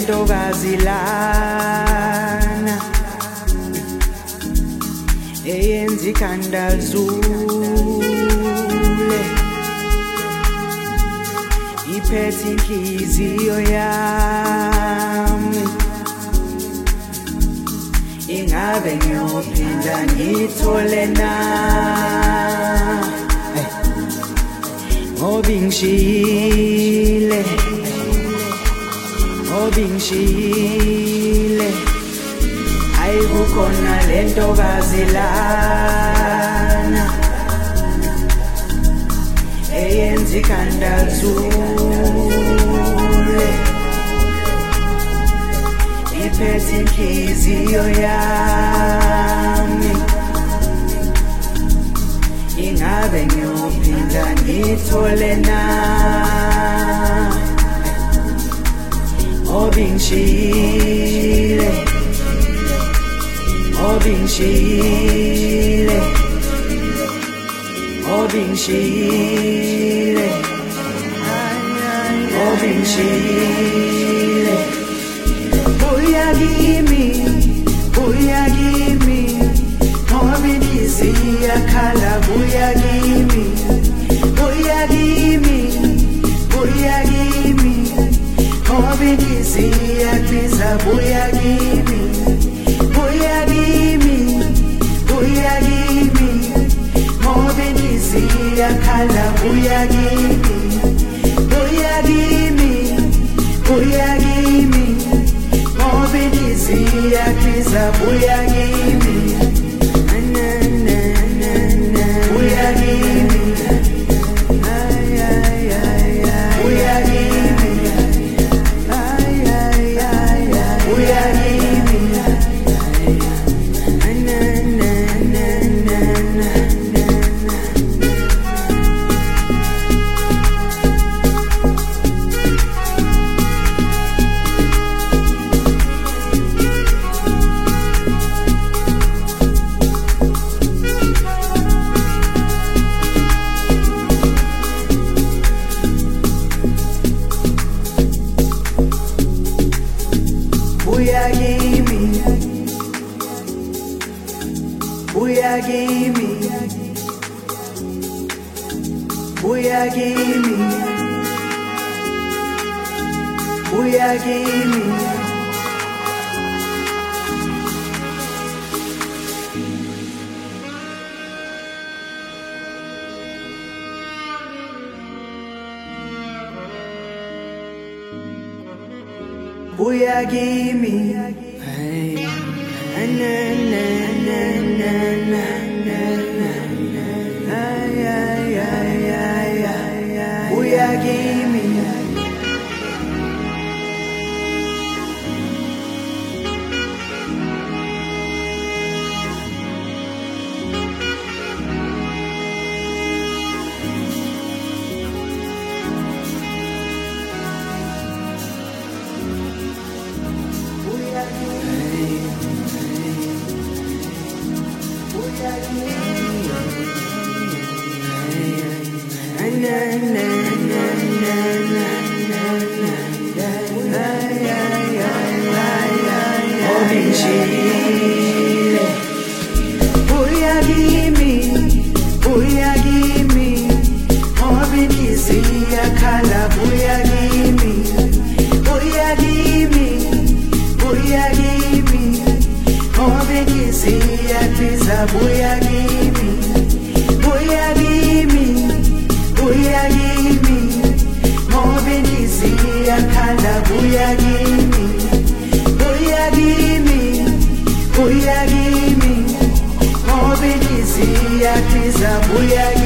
lentokazi lana eyenza ikhanda lizule iphethe inhliziyo yami ingabe ngiyophinda ngithole na ngoba ingishiyile ayikukhona lentokazi lana eyenza ikhanda lizule iphethe inhliziyo yami ingabe ngiyophinda ngithole na obingishiyile buya kimi ngoba inhliziyo iyakhala buya kimi ngoba inhliziyo iyabiza buya kimi ngoba inhliziyo iyakhala buya kimi ngoba inhliziyo iyabiza buya kimi buya kimi buya kimi buya kimi hey na na na na na buya kimi buya kimi ngoba inhliziyo iyakhala buya kimi ngoba inhliziyo iyabiza buya kimi ngoba inhliziyo iyakhala buya kimi ngoba inhliziyo iyabiza buya